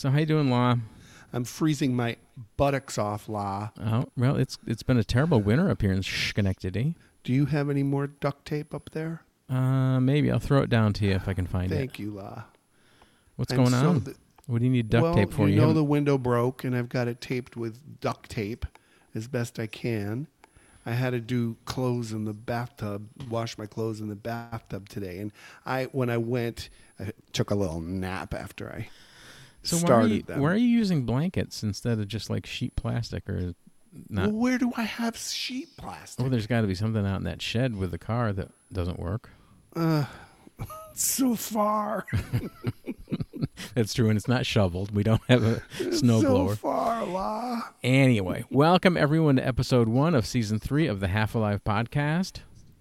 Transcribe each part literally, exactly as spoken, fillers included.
So how you doing, Law? I'm freezing my buttocks off, La. Oh, well, it's it's been a terrible winter up here in Schenectady. Do you have any more duct tape up there? Uh, maybe I'll throw it down to you if I can find Thank it. you, La. What's I'm going so on? th- What do you need duct well, tape for? you You know haven't- the window broke, and I've got it taped with duct tape as best I can. I had to do clothes in the bathtub, wash my clothes in the bathtub today, and I when I went, I took a little nap after I so started why are, you, them. why are you using blankets instead of just like sheet plastic or not? Well, where do I have sheet plastic? Oh, there's got to be something out in that shed with the car that doesn't work. Uh, so far. That's true, and it's not shoveled. We don't have a snowblower. So far, La. Anyway, welcome everyone to episode one of season three of the Half Alive podcast.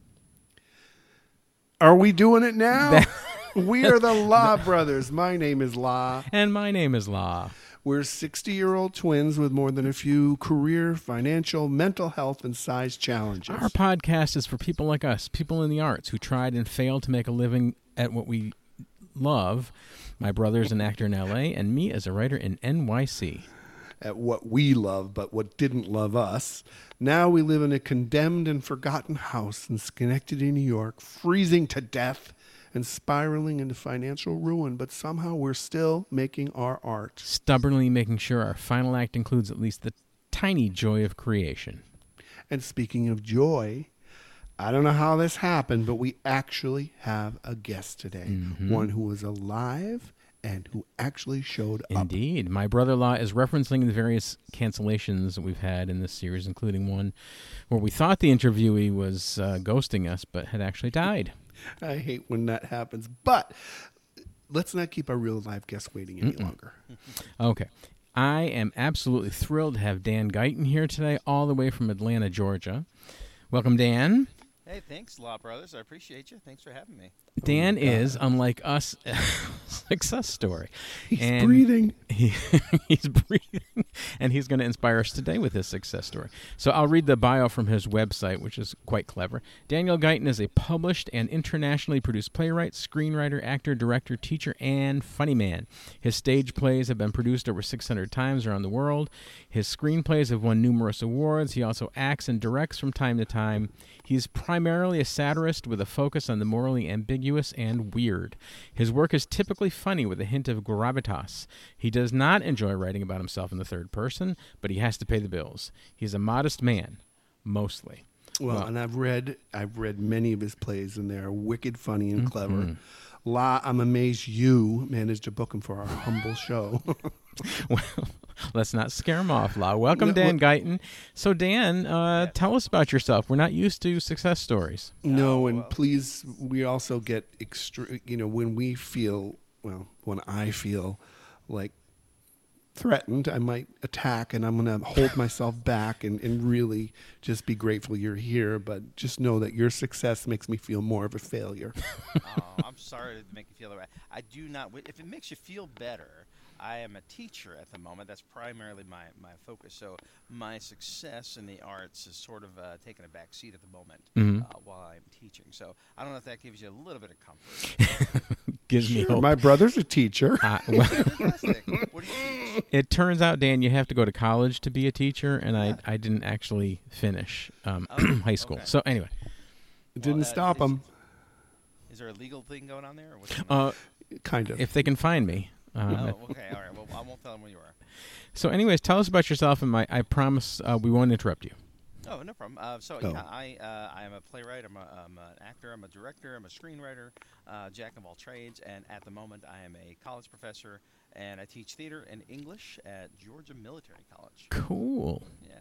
Are we doing it now? That- We are the La Brothers. My name is La. And my name is Law. We're sixty-year-old twins with more than a few career, financial, mental health, and size challenges. Our podcast is for people like us, people in the arts who tried and failed to make a living at what we love. My brother's an actor in L A, and me as a writer in N Y C. At what we love, but what didn't love us. Now we live in a condemned and forgotten house in Schenectady, New York, freezing to death and spiraling into financial ruin, but somehow we're still making our art. Stubbornly making sure our final act includes at least the tiny joy of creation. And speaking of joy, I don't know how this happened, but we actually have a guest today. Mm-hmm. One who was alive and who actually showed up. Indeed. My brother-in-law is referencing the various cancellations that we've had in this series, including one where we thought the interviewee was uh, ghosting us, but had actually died. I hate when that happens, but let's not keep our real live guest waiting any Mm-mm. longer. Okay. I am absolutely thrilled to have Dan Guyton here today, all the way from Atlanta, Georgia. Welcome, Dan. Hey, thanks, Law Brothers. I appreciate you. Thanks for having me. Dan Oh, is, unlike us, a success story. He's And breathing. He, he's breathing, and he's going to inspire us today with his success story. So I'll read the bio from his website, which is quite clever. Daniel Guyton is a published and internationally produced playwright, screenwriter, actor, director, teacher, and funny man. His stage plays have been produced over six hundred times around the world. His screenplays have won numerous awards. He also acts and directs from time to time. He's primarily a satirist with a focus on the morally ambiguous and weird. His work is typically funny with a hint of gravitas. He does not enjoy writing about himself in the third person, but he has to pay the bills. He's a modest man, mostly. Well, Well- and I've read I've read many of his plays, and they're wicked funny and clever. Mhm. La, I'm amazed you managed to book him for our humble show. Well, let's not scare him off, La. Welcome, No, Dan well- Guyton. So, Dan, uh, Yes. tell us about yourself. We're not used to success stories. No, Oh, and well. please, we also get extra. You know, when we feel, well, when I feel like threatened, I might attack, and I'm going to hold myself back and, and really just be grateful you're here. But just know that your success makes me feel more of a failure. Oh, I'm sorry to make you feel that way. I do not. wi- If it makes you feel better, I am a teacher at the moment. That's primarily my, my focus. So my success in the arts is sort of uh, taking a back seat at the moment Mhm. uh, while I'm teaching. So I don't know if that gives you a little bit of comfort. Gives me Sure, hope. my brother's a teacher. Uh, well, Fantastic. What do you teach? it turns out, Dan, you have to go to college to be a teacher, and I, I didn't actually finish um, Oh, high school. okay. So anyway, It didn't Well, uh, stop is- him. Is there a legal thing going on there? Or what's going on? uh, Kind of. if they can find me. Um, oh, okay. All right. Well, I won't tell them where you are. So anyways, tell us about yourself, and my, I promise uh, we won't interrupt you. Oh, no problem. Uh, so Oh. yeah, I uh, I am a playwright. I'm, a, I'm an actor. I'm a director. I'm a screenwriter. Uh, jack of all trades. And at the moment, I am a college professor, and I teach theater and English at Georgia Military College. Cool. Yeah.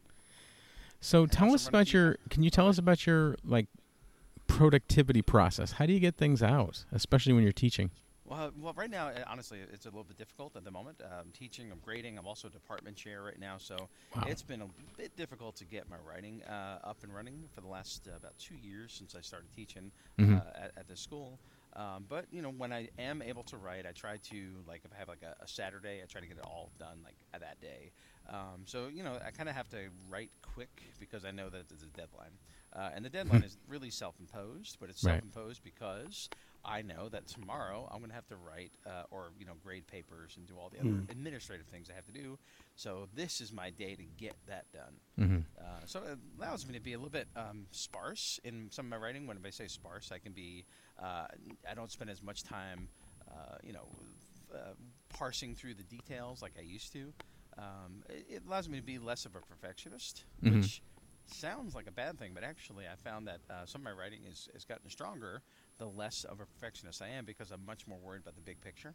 So And tell also us run a about few- your. Can you tell us about your like productivity process? How do you get things out, especially when you're teaching? Well, well, right now, uh, honestly, it's a little bit difficult at the moment. Uh, I'm teaching, I'm grading, I'm also a department chair right now, so Wow. it's been a bit difficult to get my writing uh, up and running for the last uh, about two years since I started teaching Mhm. uh, at, at the school. Um, but you know, when I am able to write, I try to like if I have like a, a Saturday, I try to get it all done like at that day. Um, so you know, I kind of have to write quick because I know that there's a deadline, uh, and the deadline is really self-imposed. But it's Right. self-imposed because I know that tomorrow I'm going to have to write uh, or you know grade papers and do all the other Hmm. administrative things I have to do. So this is my day to get that done. Mm-hmm. Uh, so it allows me to be a little bit um, sparse in some of my writing. When I say sparse, I can be uh, I don't spend as much time uh, you know uh, parsing through the details like I used to. Um, it, it allows me to be less of a perfectionist, Mhm. which sounds like a bad thing, but actually I found that uh, some of my writing is, has gotten stronger the less of a perfectionist I am because I'm much more worried about the big picture.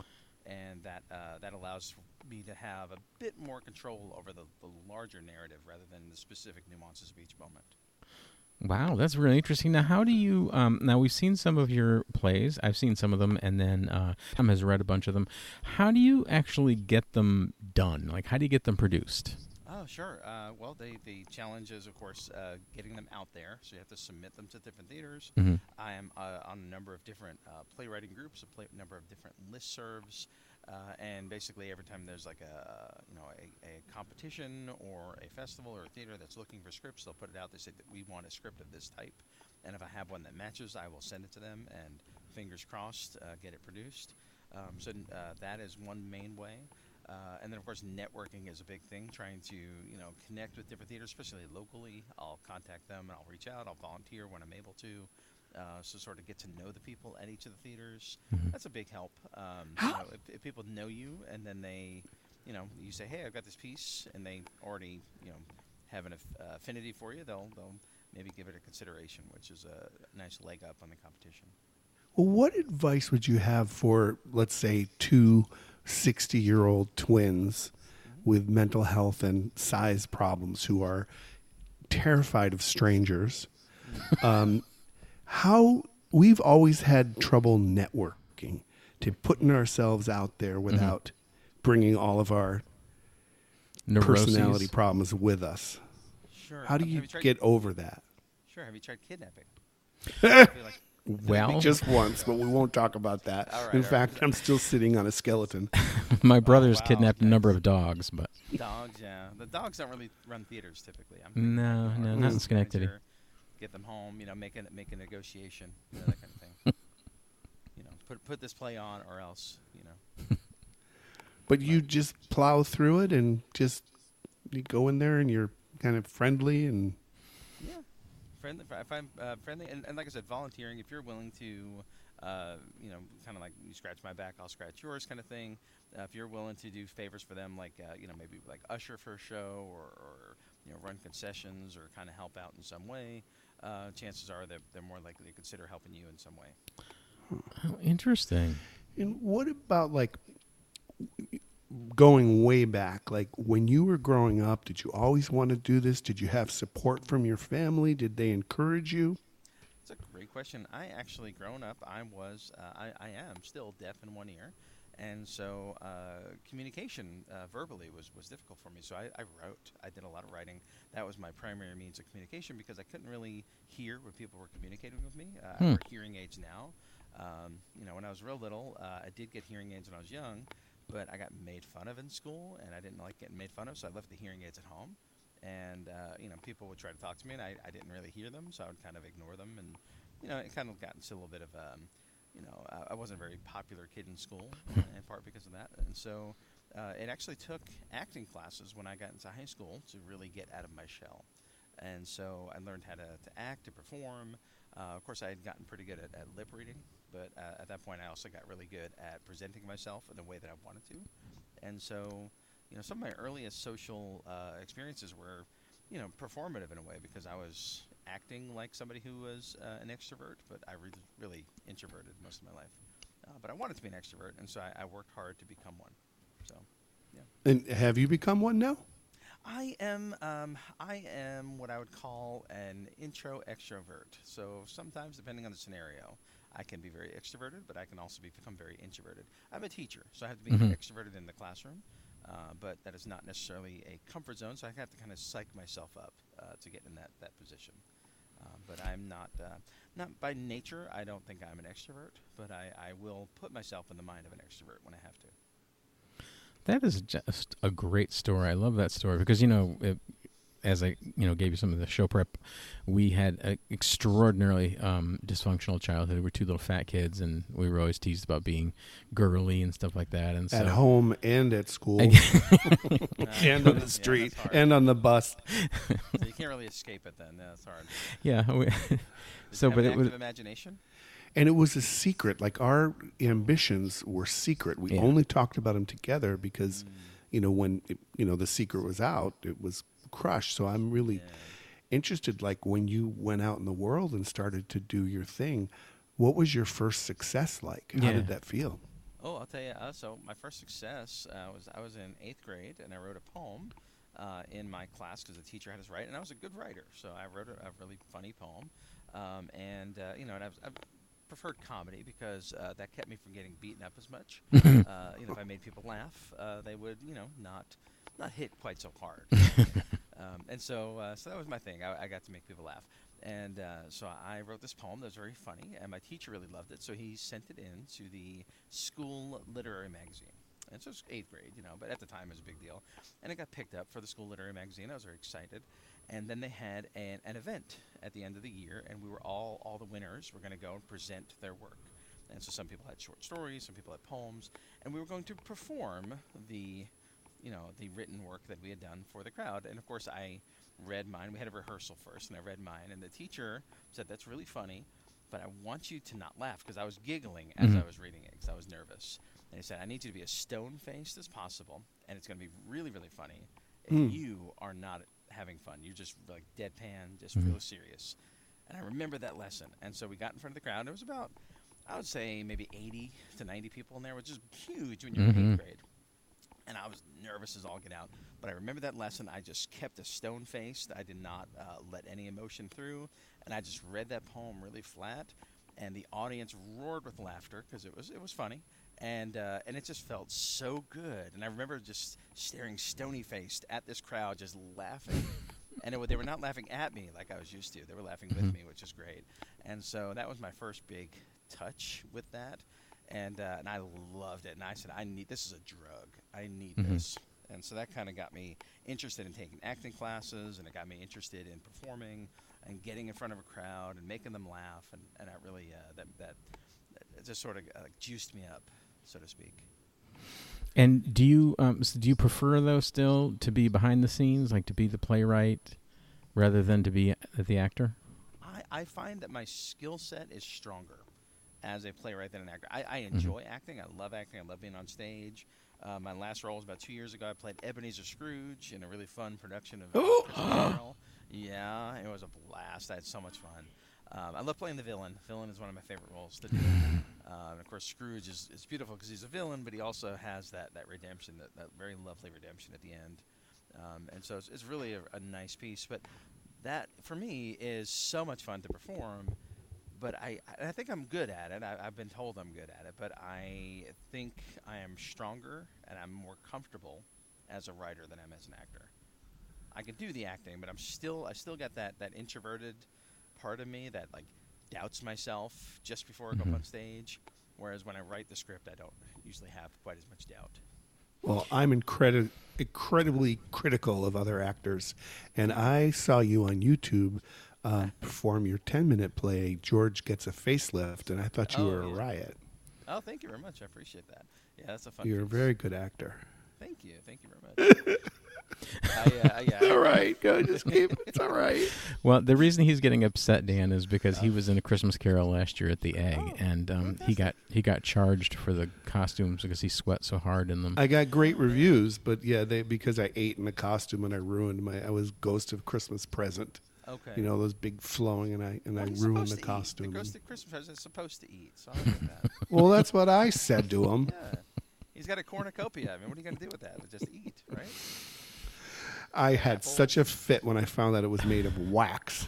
And that uh, that allows me to have a bit more control over the, the larger narrative rather than the specific nuances of each moment. Wow, that's really interesting. Now, how do you? Um, now we've seen some of your plays. I've seen some of them, and then uh, Tom has read a bunch of them. How do you actually get them done? Like, how do you get them produced? Oh, sure. Uh, well, the, the challenge is, of course, uh, getting them out there. So you have to submit them to different theaters. Mm-hmm. I am uh, on a number of different uh, playwriting groups, a play- number of different listservs, uh, and basically every time there's like a you know a, a competition or a festival or a theater that's looking for scripts, they'll put it out. They say that we want a script of this type, and if I have one that matches, I will send it to them, and fingers crossed, uh, get it produced. Um, so uh, that is one main way. Uh, and then, of course, networking is a big thing, trying to, you know, connect with different theaters, especially locally. I'll contact them and I'll reach out. I'll volunteer when I'm able to. Uh, so sort of get to know the people at each of the theaters. Mhm. That's a big help. Um, you How- know, if, if people know you and then they, you know, you say, hey, I've got this piece, and they already, you know, have an aff- uh, affinity for you, they'll, they'll maybe give it a consideration, which is a nice leg up on the competition. Well, what advice would you have for, let's say, two sixty-year-old twins with mental health and size problems who are terrified of strangers? Um, how we've always had trouble networking, to putting ourselves out there without bringing all of our Neuroses? personality problems with us. Sure. How do Have you tried- get over that? Sure. Have you tried kidnapping? I feel like Well, Just once, but we won't talk about that. All right, In all fact, right. I'm still sitting on a skeleton. my brother's wow, kidnapped a okay. number of dogs, but dogs, yeah. The dogs don't really run theaters typically. I'm thinking No, like, you no, know, our not in business Schenectady. manager, Get them home, you know, make a make a negotiation, you know, that kind of thing. You know, put put this play on or else, you know. But you just plow through it and just you go in there and you're kind of friendly and Yeah, friendly. If I'm uh, friendly, and, and like I said, volunteering. If you're willing to, uh, you know, kind of like you scratch my back, I'll scratch yours, kind of thing. Uh, if you're willing to do favors for them, like uh, you know, maybe like usher for a show, or, or you know, run concessions, or kind of help out in some way, uh, chances are that they're more likely to consider helping you in some way. oh, interesting. And what about like going way back? Like when you were growing up, did you always want to do this? Did you have support from your family? Did they encourage you? It's a great question. I actually, growing up, I was, uh, I, I am still deaf in one ear, and so uh, communication uh, verbally was, was difficult for me. So I, I wrote. I did a lot of writing. That was my primary means of communication because I couldn't really hear when people were communicating with me. Uh, Hmm. I wear hearing aids now. Um, you know, when I was real little, uh, I did get hearing aids when I was young, but I got made fun of in school, and I didn't like getting made fun of, so I left the hearing aids at home. And, uh, you know, people would try to talk to me, and I, I didn't really hear them, so I would kind of ignore them. And, you know, it kind of got into a little bit of, um, you know, I, I wasn't a very popular kid in school, uh, in part because of that. And so uh, it actually took acting classes when I got into high school to really get out of my shell. And so I learned how to, to act, to perform. Uh, of course, I had gotten pretty good at, at lip reading, but uh, at that point, I also got really good at presenting myself in the way that I wanted to. And so, you know, some of my earliest social uh, experiences were, you know, performative in a way because I was acting like somebody who was uh, an extrovert, but I was really introverted most of my life. Uh, but I wanted to be an extrovert, and so I, I worked hard to become one. So, yeah. And have you become one now? I am um, I am what I would call an intro extrovert. So sometimes, depending on the scenario, I can be very extroverted, but I can also be, become very introverted. I'm a teacher, so I have to be Mhm. extroverted in the classroom, uh, but that is not necessarily a comfort zone, so I have to kind of psych myself up uh, to get in that, that position. Uh, but I'm not, uh, not by nature, I don't think I'm an extrovert, but I, I will put myself in the mind of an extrovert when I have to. That is just a great story. I love that story because, you know, it, as I you know gave you some of the show prep, we had an extraordinarily um, dysfunctional childhood. We were two little fat kids, and we were always teased about being girly and stuff like that. And At so, home and at school, Uh, and on the yeah, street, that's hard. and on the bus. So you can't really escape it then. That's hard. yeah. We, Did so, you have but an it was active imagination? And it was a secret. Like our ambitions were secret. We Yeah. only talked about them together because, you know, when it, you know the secret was out, it was crushed. So I'm really Yeah. interested. Like when you went out in the world and started to do your thing, what was your first success like? How Yeah. did that feel? Oh, I'll tell you. Uh, so my first success uh, was I was in eighth grade and I wrote a poem uh, in my class because the teacher had us write, and I was a good writer, so I wrote a, a really funny poem, um, and uh, you know, and I, was, I preferred comedy because uh, that kept me from getting beaten up as much. uh, you know, if I made people laugh, uh, they would, you know, not not hit quite so hard. um, and so, uh, so that was my thing. I, I got to make people laugh. And uh, so I wrote this poem that was very funny, and my teacher really loved it. So he sent it in to the school literary magazine. And so it was eighth grade, you know, but at the time it was a big deal. And it got picked up for the school literary magazine. I was very excited. And then they had an, an event at the end of the year, and we were all, all the winners were going to go and present their work. And so some people had short stories, some people had poems, and we were going to perform the, you know, the written work that we had done for the crowd. And of course I read mine. We had a rehearsal first, and I read mine. And the teacher said, "That's really funny, but I want you to not laugh," because I was giggling as Mhm. I was reading it because I was nervous. And he said, "I need you to be as stone-faced as possible, and it's going to be really, really funny if Hmm. you are not having fun. You're just like deadpan, just Mhm. real serious." And I remember that lesson. And so we got in front of the crowd. It was about, I would say, maybe eighty to ninety people in there, which is huge when you're in Mhm. eighth grade. And I was nervous as all get out. But I remember that lesson. I just kept a stone faced. I did not uh, let any emotion through. And I just read that poem really flat. And the audience roared with laughter because it was it was funny. And uh, and it just felt so good. And I remember just staring stony faced at this crowd, just laughing. And it, wa- they were not laughing at me like I was used to. They were laughing with Mhm. me, which is great. And so that was my first big touch with that. And uh, and I loved it. And I said, I need this is a drug. I need Mhm. this. And so that kind of got me interested in taking acting classes, and it got me interested in performing and getting in front of a crowd and making them laugh. And, and that really uh, that that that just sort of uh, juiced me up, so to speak. And do you um, s- do you prefer though still to be behind the scenes, like to be the playwright, rather than to be uh, the actor? I, I find that my skill set is stronger as a playwright than an actor. I, I enjoy acting. I love acting. I love being on stage. Uh, my last role was about two years ago. I played Ebenezer Scrooge in a really fun production of uh, Oh! Christmas Carol. Yeah, it was a blast. I had so much fun. Um, I love playing the villain. Villain is one of my favorite roles to do. Uh, and of course, Scrooge is, is beautiful because he's a villain, but he also has that, that redemption, that, that very lovely redemption at the end. Um, and so it's, it's really a, a nice piece. But that, for me, is so much fun to perform. But I, I think I'm good at it. I, I've been told I'm good at it. But I think I am stronger and I'm more comfortable as a writer than I am as an actor. I can do the acting, but I'm still I still got that, that introverted part of me that like doubts myself just before I go up Mhm. on stage. Whereas when I write the script, I don't usually have quite as much doubt. Well, I'm incredi- incredibly critical of other actors, and I saw you on YouTube uh, perform your ten-minute play, George Gets a Facelift, and I thought you Oh, were a yeah. riot. Oh, thank you very much. I appreciate that. Yeah, that's a fun. You're a piece. very good actor. Thank you. Thank you very much. I, uh, yeah, It's all right. Go, just keep. It's all right. Well, the reason he's getting upset, Dan, is because he was in A Christmas Carol last year at the Egg, Oh, and um, he fantastic. got he got charged for the costumes because he sweat so hard in them. I got great reviews, but yeah, they because I ate in the costume and I ruined my. I was Ghost of Christmas Present. Okay. You know those big flowing, and I and What I are you ruined supposed the to eat? costume. The and- Ghost of Christmas present is supposed to eat, so I get that. well, that's what I said to him. Yeah. He's got a cornucopia. I mean, what are you going to do with that? Just eat, right? I had Apple. such a fit when I found out it was made of wax.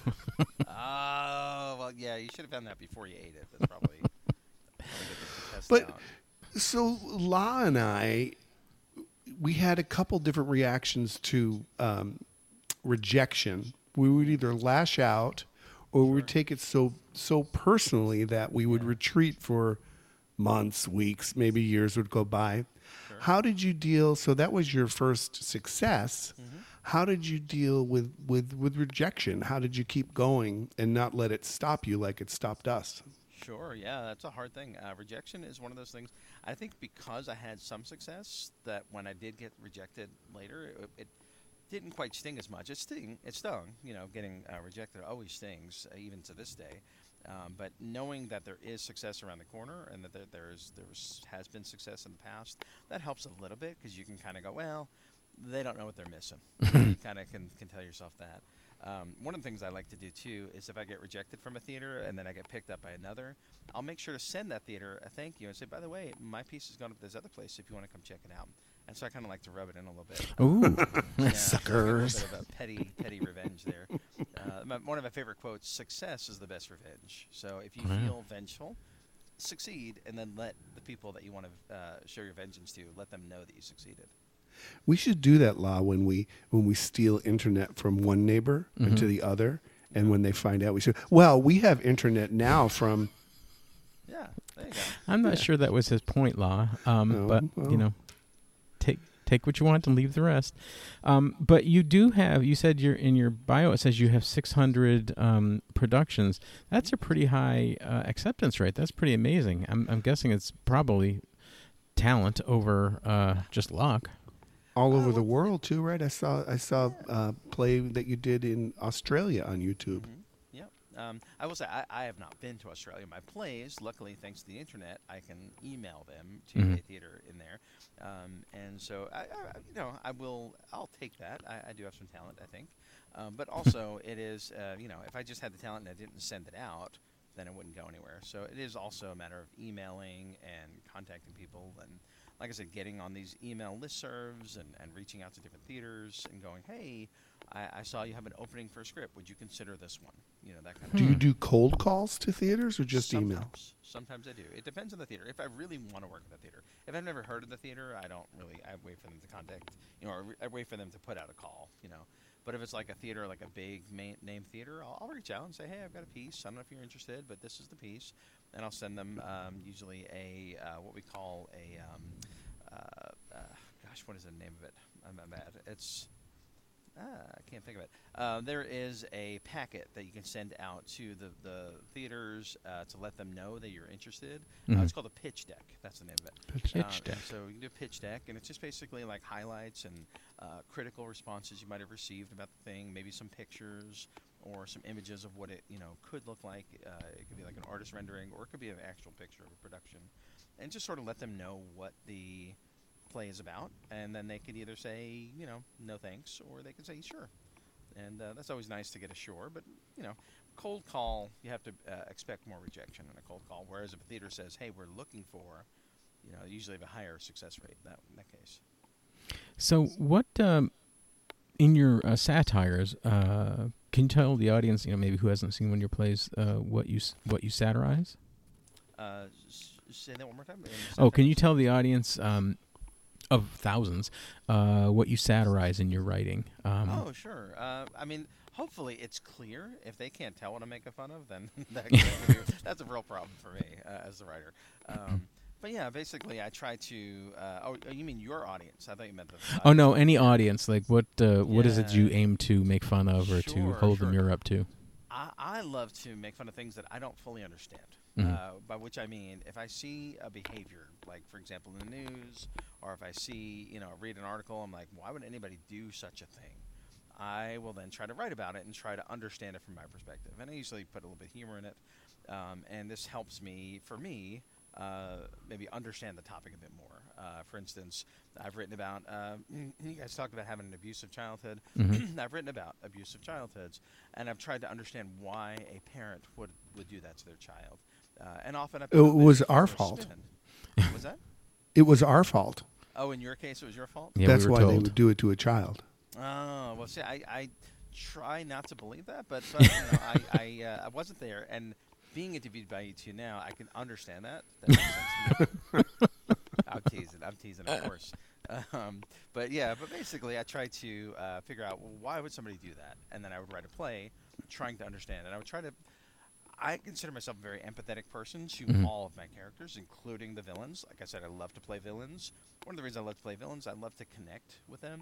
Oh, well, yeah, you should have done that before you ate it. That's probably, probably good to test But- out. So La and I, we had a couple different reactions to um, rejection. We would either lash out, or we would take it so so personally that we would Yeah. retreat for months, weeks, maybe years would go by. Sure. How did you deal? So that was your first success. Mhm. How did you deal with, with, with rejection? How did you keep going and not let it stop you like it stopped us? Sure, yeah, that's a hard thing. Uh, rejection is one of those things. I think because I had some success, that when I did get rejected later, it, it didn't quite sting as much. It sting, it stung. You know, getting uh, rejected always stings, uh, even to this day. Um, but knowing that there is success around the corner and that there, there's there's has been success in the past, that helps a little bit because you can kind of go, well, they don't know what they're missing. You kind of can, can tell yourself that. Um, one of the things I like to do, too, is if I get rejected from a theater and then I get picked up by another, I'll make sure to send that theater a thank you and say, by the way, my piece has gone up to this other place if you want to come check it out. And so I kind of like to rub it in a little bit. Ooh, Yeah, suckers. A little bit of a petty, petty revenge there. Uh, my, one of my favorite quotes, success is the best revenge. So if you Wow. feel vengeful, succeed, and then let the people that you want to uh, show your vengeance to, let them know that you succeeded. We should do that, La, when we when we steal internet from one neighbor Mhm. to the other, and when they find out, we say, "Well, we have internet now from." Yeah, there you go. I'm not Yeah. sure that was his point, Law. Um, No, but well. you know, take take what you want and leave the rest. Um, but you do have. You said you're in your bio. It says you have six hundred um, productions. That's a pretty high uh, acceptance rate. That's pretty amazing. I'm, I'm guessing it's probably talent over uh, just luck. All Uh, over the well, world too, right? I saw I saw a play that you did in Australia on YouTube. Mhm. Yep. Um, I will say I, I have not been to Australia. My plays, luckily, thanks to the internet, I can email them to Mhm. a theater in there, um, and so I, I, you know, I will. I'll take that. I, I do have some talent, I think, um, but also it is, uh, you know, if I just had the talent and I didn't send it out, then it wouldn't go anywhere. So it is also a matter of emailing and contacting people and. Like I said, getting on these email listservs and, and reaching out to different theaters and going, hey, I, I saw you have an opening for a script. Would you consider this one? You know, that kind of Do Hmm. you do cold calls to theaters or just Sometimes. email? Sometimes I do. It depends on the theater. If I really want to work at the theater. If I've never heard of the theater, I don't really, I wait for them to contact, you know, or I wait for them to put out a call, you know. But if it's like a theater, like a big main, name theater, I'll, I'll reach out and say, hey, I've got a piece. I don't know if you're interested, but this is the piece. And I'll send them um, usually a, uh, what we call a, um, Uh, uh, gosh, what is the name of it? I'm, I'm bad. It's ah, I can't think of it. Uh, there is a packet that you can send out to the the theaters uh, to let them know that you're interested. Uh, Mhm. it's called a pitch deck. That's the name of it. Pitch Uh, deck. So you can do a pitch deck, and it's just basically like highlights and uh, critical responses you might have received about the thing, maybe some pictures or some images of what it you know could look like. Uh, it could be like an artist rendering, or it could be an actual picture of a production, and just sort of let them know what the play is about, and then they could either say you know no thanks, or they could say sure. And uh, that's always nice to get a sure, but you know, cold call, you have to uh, expect more rejection in a cold call. Whereas if a theater says, "Hey, we're looking for," you know, they usually have a higher success rate in that in that case. So, what um, in your uh, satires? Uh, can you tell the audience, you know, maybe who hasn't seen one of your plays, uh, what you s- what you satirize? Uh, s- say that one more time. Oh, can you tell the audience um, of thousands uh, what you satirize in your writing? Um, Oh, sure. Uh, I mean, hopefully it's clear. If they can't tell what I'm making fun of, then that could be- that's a real problem for me uh, as the writer. Um, but yeah, basically, I try to. Uh, oh, oh, you mean your audience? I thought you meant the. Oh audience no! over Any here. audience, like what? Uh, what is it you Yeah. aim to make fun of or to Sure, hold the sure. mirror up to? I, I love to make fun of things that I don't fully understand. Mhm. Uh, by which I mean, if I see a behavior, like for example in the news, or if I see, you know, read an article, I'm like, why would anybody do such a thing? I will then try to write about it and try to understand it from my perspective. And I usually put a little bit of humor in it. Um, and this helps me, for me, uh, maybe understand the topic a bit more. Uh, for instance, I've written about, uh, you guys talked about having an abusive childhood. Mhm. I've written about abusive childhoods, and I've tried to understand why a parent would, would do that to their child. Uh, and often I put It a bit was of our humorous fault. spin. Was that? It was our fault. Oh, in your case, it was your fault? Yeah, That's we were why they told. would do it to a child. Oh, well, see, I, I try not to believe that, but, but you know, I, I, uh, I wasn't there, and being interviewed by you two now, I can understand that. That makes sense to me. I'm teasing. I'm teasing, of course. Um, but yeah, but basically, I try to uh, figure out, well, why would somebody do that? And then I would write a play trying to understand. And I would try to, I consider myself a very empathetic person to Mhm. all of my characters, including the villains. Like I said, I love to play villains. One of the reasons I love to play villains, I love to connect with them.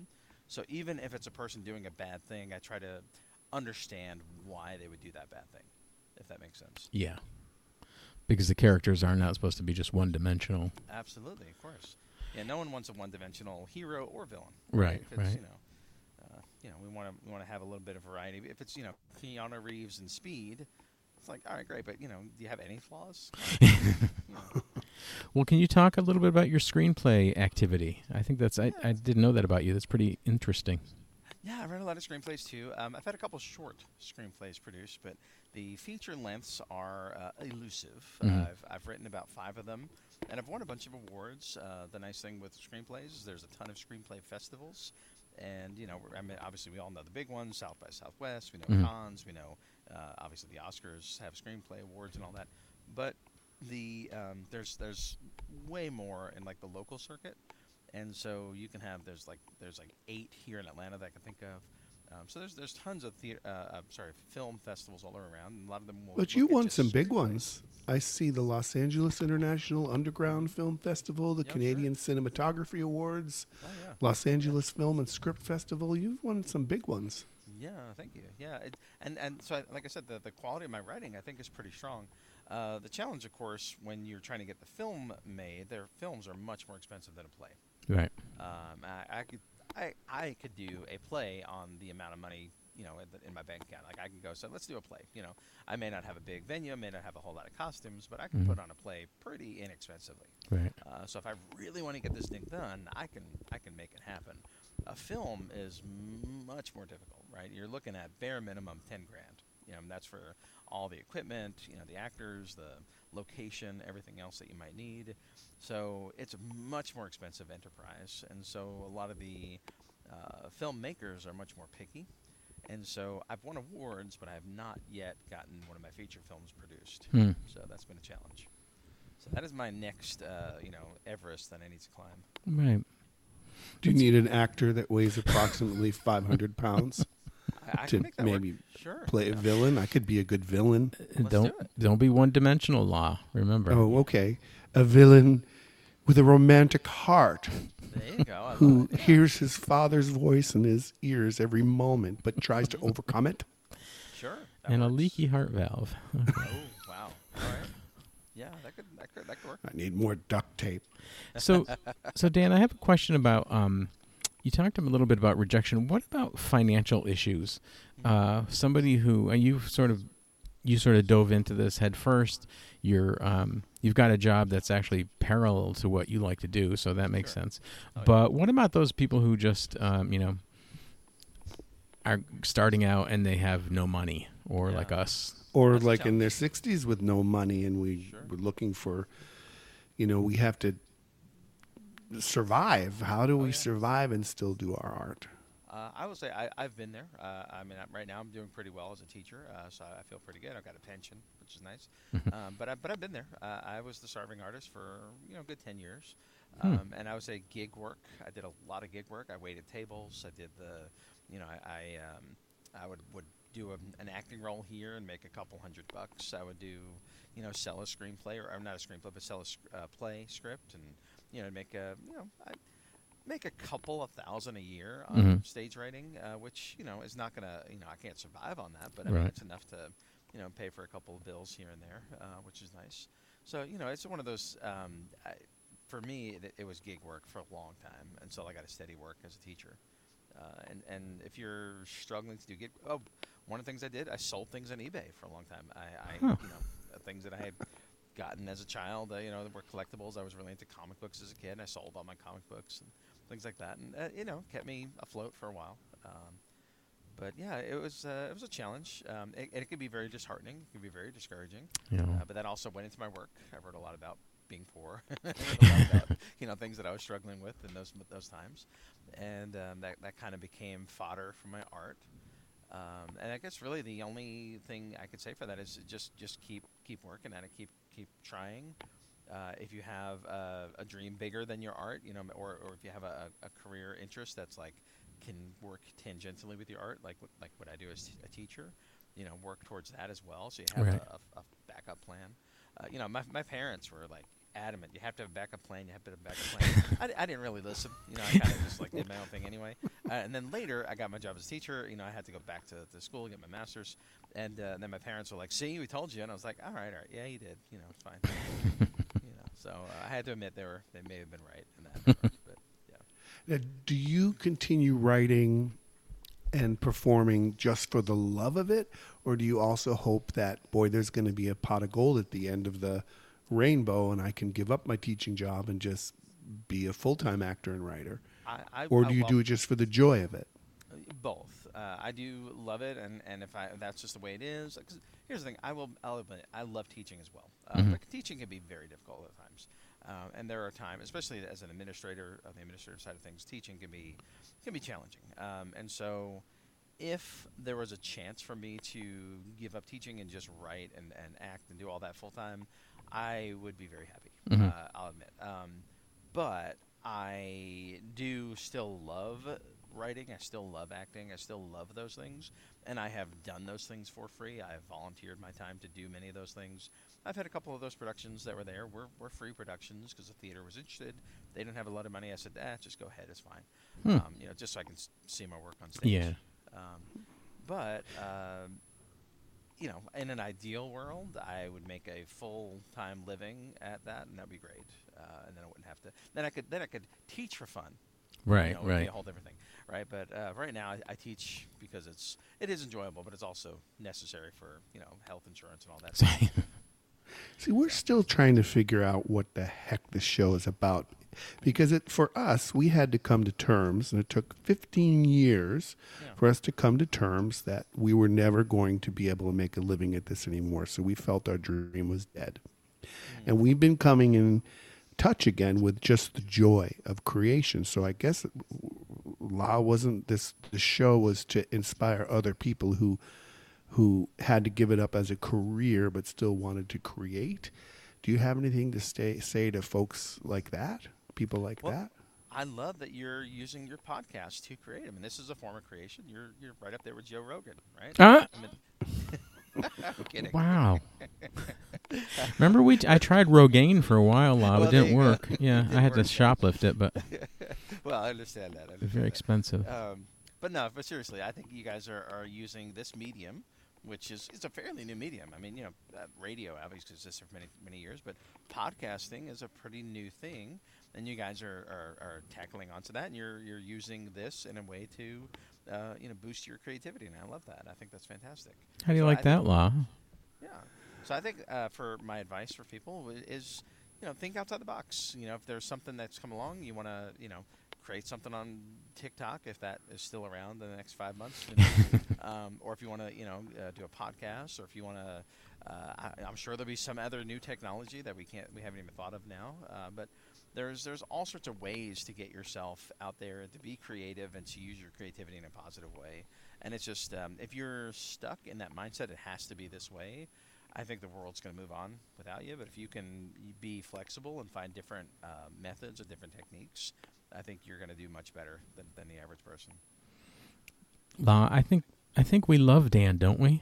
So even if it's a person doing a bad thing, I try to understand why they would do that bad thing, if that makes sense. Yeah. Because the characters are not supposed to be just one-dimensional. Absolutely, of course. Yeah, no one wants a one-dimensional hero or villain. Right, If it's, right. You know, uh, you know, we want to we want to have a little bit of variety. If it's you know Keanu Reeves and Speed, it's like all right, great, but you know, do you have any flaws? You know. Well, can you talk a little bit about your screenplay activity? I think that's I, Yeah. I didn't know that about you. That's pretty interesting. Yeah, I've read a lot of screenplays too. Um, I've had a couple short screenplays produced, but the feature lengths are uh, elusive. Mhm. Uh, I've, I've written about five of them, and I've won a bunch of awards. Uh, the nice thing with screenplays is there's a ton of screenplay festivals, and you know, we're- I mean, obviously we all know the big ones: South by Southwest. We know Mhm. Cannes. We know uh, obviously the Oscars have screenplay awards and all that. But the um, there's there's way more in like the local circuit. And so you can have there's like there's like eight here in Atlanta that I can think of. Um, so there's there's tons of theater, uh, I'm sorry, film festivals all around. And a lot of them will. But look you at won just some big screenplays. ones. I see the Los Angeles International Underground Film Festival, the Yeah, Canadian Cinematography Awards, Oh yeah. Los Angeles Film and Script Festival. You've won some big ones. Yeah, thank you. Yeah, it, and and so I, like I said, the the quality of my writing I think is pretty strong. Uh, the challenge, of course, when you're trying to get the film made, their films are much more expensive than a play. Right. Um, I, I could I, I could do a play on the amount of money you know in, the, in my bank account. Like I can go, so let's do a play. You know, I may not have a big venue, I may not have a whole lot of costumes, but I can Mhm. put on a play pretty inexpensively. Right. Uh, so if I really want to get this thing done, I can I can make it happen. A film is m- much more difficult, right? You're looking at bare minimum ten grand. You know, and that's for all the equipment, you know, the actors, the location, everything else that you might need. So it's a much more expensive enterprise, and so a lot of the uh, filmmakers are much more picky. And so I've won awards, but I have not yet gotten one of my feature films produced. Hmm. So that's been a challenge. So that is my next, uh, you know, Everest that I need to climb. Right. Do you need an actor that weighs approximately five hundred pounds I, I to can make that maybe work. Sure. play a villain? I could be a good villain. And Let's don't do it. don't be one-dimensional, Law. Remember. Oh, okay. A villain with a romantic heart There you go. I who love it. Yeah. hears his father's voice in his ears every moment but tries to overcome it. Sure. that And a works. leaky heart valve. Oh, wow. All right. Yeah, that could that could that could work. I need more duct tape. so, so Dan, I have a question about. Um, you talked a little bit about rejection. What about financial issues? Uh, somebody who and you sort of, you sort of dove into this head first. You're, um, you've got a job that's actually parallel to what you like to do, so that makes Sure. sense. Oh, yeah. But what about those people who just, um, you know, are starting out and they have no money, or Yeah. like us? Or That's a like in challenge. their sixties with no money, and we Sure. we're looking for, you know, we have to survive. How do Oh, we yeah. survive and still do our art? Uh, I will say I, I've been there. Uh, I mean, I'm, right now I'm doing pretty well as a teacher, uh, so I feel pretty good. I've got a pension, which is nice. um, but I, but I've been there. Uh, I was the starving artist for you know a good ten years, Hmm. um, and I would say gig work. I did a lot of gig work. I waited tables. I did the, you know, I I, um, I would would do a, an acting role here and make a couple hundred bucks. I would do, you know, sell a screenplay or, or not a screenplay, but sell a sc- uh, play script and you know make a you know. I, make a couple of thousand a year on Mhm. stage writing, uh, which you know is not gonna, you know, I can't survive on that, but I mean Right. it's enough to, you know, pay for a couple of bills here and there, uh, which is nice. So you know, it's one of those. Um, I, for me, it, it was gig work for a long time until I got a steady work as a teacher. Uh, and and if you're struggling to do gig, oh, one of the things I did, I sold things on eBay for a long time. I, I Huh. you know, uh, things that I had gotten as a child, uh, you know, that were collectibles. I was really into comic books as a kid, and I sold all my comic books and things like that, and uh, you know, kept me afloat for a while. Um, but yeah, it was uh, it was a challenge, um, it, and it could be very disheartening. It could be very discouraging. You know. Uh, but that also went into my work. I wrote a lot about being poor, I wrote a lot about you know things that I was struggling with in those those times, and um, that that kind of became fodder for my art. Um, and I guess really the only thing I could say for that is just just keep keep working at it, keep keep trying. Uh, if you have a, a dream bigger than your art, you know, or, or if you have a, a career interest that's like can work tangentially with your art, like what, like what I do as a teacher, you know, work towards that as well. So you have Right. a, a, a backup plan. Uh, you know, my my parents were like adamant. You have to have a backup plan. You have to have a backup plan. I, I didn't really listen. You know, I kind of just like did my own thing anyway. Uh, and then later, I got my job as a teacher. You know, I had to go back to, to school, get my master's. And uh, then my parents were like, "See, we told you." And I was like, "All right, all right, yeah, you did. You know, it's fine." you know, so uh, I had to admit they were they may have been right in that regard, but yeah. Now, do you continue writing and performing just for the love of it, or do you also hope that, boy, there's going to be a pot of gold at the end of the rainbow and I can give up my teaching job and just be a full-time actor and writer? I, I, Or I do you love do it just for the joy of it? both. Uh, I do love it, and, and if I if that's just the way it is. 'Cause here's the thing: I will I'll admit it, I love teaching as well. Uh, Mhm. But teaching can be very difficult at times, uh, and there are times, especially as an administrator on the administrative side of things, teaching can be can be challenging. Um, and so, if there was a chance for me to give up teaching and just write and, and act and do all that full time, I would be very happy. Mhm. Uh, I'll admit. Um, but I do still love writing. I still love acting. I still love those things. And I have done those things for free. I have volunteered my time to do many of those things. I've had a couple of those productions that were there. Were, were free productions because the theater was interested. They didn't have a lot of money. I said, ah, just go ahead. It's fine. Hmm. Um, you know, just so I can s- see my work on stage. Yeah. Um, but, um, you know, in an ideal world, I would make a full-time living at that, and that'd be great. Uh, and then I wouldn't have to. Then I could. Then I could teach for fun. Right, You know, it would be right. a whole different thing, right? But uh, right now, I, I teach because it's it is enjoyable, but it's also necessary for you know health insurance and all that. stuff. See, we're still trying to figure out what the heck this show is about. Because it, for us, we had to come to terms, and it took fifteen years Yeah. for us to come to terms that we were never going to be able to make a living at this anymore. So we felt our dream was dead. And we've been coming in touch again with just the joy of creation. So I guess La wasn't this, the show was to inspire other people who who had to give it up as a career but still wanted to create. Do you have anything to stay, say to folks like that? People like Well, that? I love that you're using your podcast to create. I mean, this is a form of creation. You're you're right up there with Joe Rogan, right? Uh, I mean, I'm kidding. wow. Remember we? T- I tried Rogaine for a while, La, Well, but it there didn't you go. work. Yeah, It didn't I had to work. shoplift it, but Well, I understand that. I it's understand very that. expensive. Um, but no, but seriously, I think you guys are, are using this medium, which is it's a fairly new medium. I mean, you know, uh, radio obviously existed for many many years, but podcasting is a pretty new thing, and you guys are, are, are tackling onto that, and you're you're using this in a way to, uh, you know, boost your creativity, and I love that. I think that's fantastic. How do you So like I that, think- La? Yeah. So I think uh, for my advice for people i- is, you know, think outside the box. You know, if there's something that's come along, you want to, you know, create something on TikTok if that is still around in the next five months, you know. um, or if you want to, you know, uh, do a podcast, or if you want to, uh, I, I'm sure there'll be some other new technology that we can't, we haven't even thought of now. Uh, but there's there's all sorts of ways to get yourself out there, to be creative, and to use your creativity in a positive way. And it's just um, if you're stuck in that mindset, it has to be this way. I think the world's going to move on without you. But if you can be flexible and find different uh, methods or different techniques, I think you're going to do much better than, than the average person. La, I think I think we love Dan, don't we?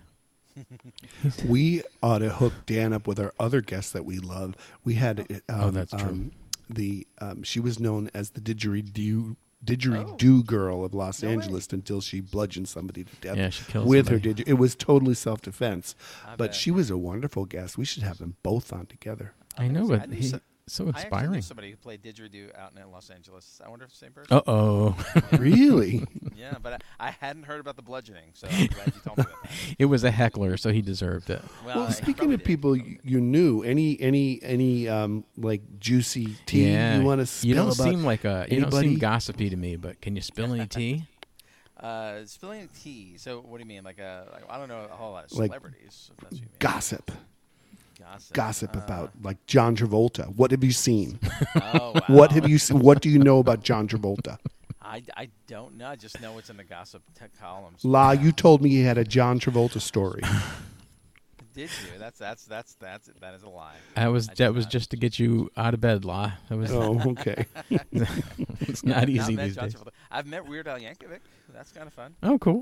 We ought to hook Dan up with our other guests that we love. We had um, Oh, that's true. Um, the um, she was known as the didgeridoo didgeridoo Oh. girl of Los No way. Angeles until she bludgeoned somebody to death Yeah, she killed with somebody. her didgeridoo. It was totally self defense, I but bet. she was a wonderful guest. We should have them both on together. I know, I but knew he, so- so I actually knew inspiring. somebody who played didgeridoo out in Los Angeles. I wonder if it's the same person. Uh oh. Really? Yeah, but I, I hadn't heard about the bludgeoning, so I'm glad you told me that. It was a heckler, so he deserved it. Well, Well, he speaking probably of did. people you, you knew, any any any um like juicy tea yeah. you want to spill You don't about? seem like a. You don't anybody? seem gossipy to me, but can you spill any tea? Uh, spilling tea. So what do you mean? Like a? Like, I don't know a whole lot of Like celebrities. If that's what you mean. gossip, Gossip. gossip Uh, about like John Travolta. What have you seen? Oh, wow. What have you se- What do you know about John Travolta? I, I don't know. I just know it's in the gossip t- columns. La, you told me you had a John Travolta story. Did you? That's that's that's that's that is a lie. That was I did that was not. just to get you out of bed, La. That was. Oh, okay. It's not Yeah, easy met these John days. Travolta. I've met Weird Al Yankovic. That's kind of fun. Oh, cool.